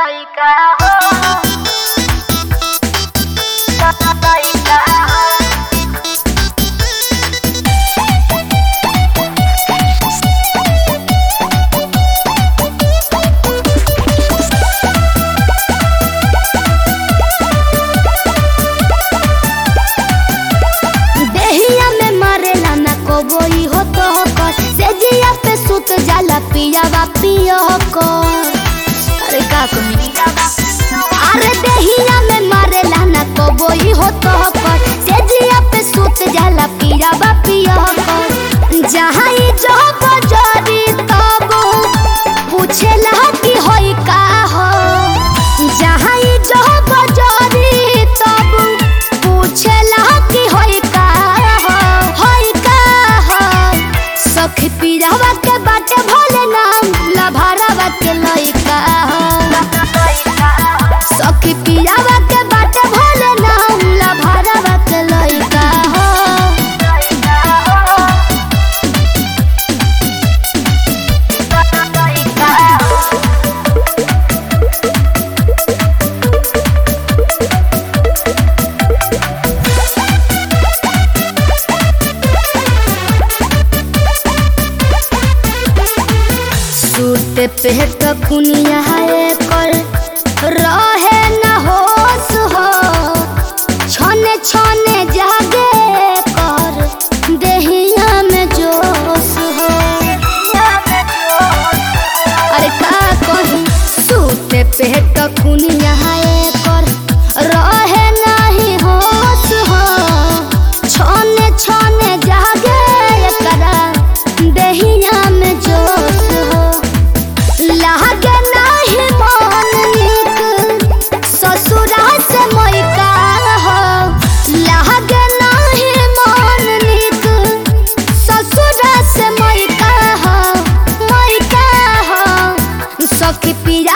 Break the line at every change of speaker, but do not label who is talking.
लइका हो लइका
देहिया में मारेला ना कोबोई हो तो कर से जिया पे सुत जाला पियावा पियो कर। अरे का कमी अरे देहिया में मारेला ना कोबोई हो तो कर से जिया पे सुत जाला पियावा पियो कर। जहाँ ई जो बजारी तब पूछेला कि होई का हो। जहाँ ई जो बजारी तब पूछेला कि होई का हो होई का हो। सखी पियावा के बाटे भोले नाम लभारावा के लइका हो। सखी पियावा के बाटे भोले नाम लभारावा के लइका हो। सूते पे तो खुनिया है कर रहे न होश हो। छने छने जागे कर देहिया में जोश हो। अरे का कही सूते पे तो खुनिया है कर रहे नहीं होश हो। छने छने जागे करा देहिया में जोश हो। लागे नाही मन नीक ससुरा से मोइका हो। लागे नाही मन नीक ससुरा से मोइका हो मोइका हो। सखी पिया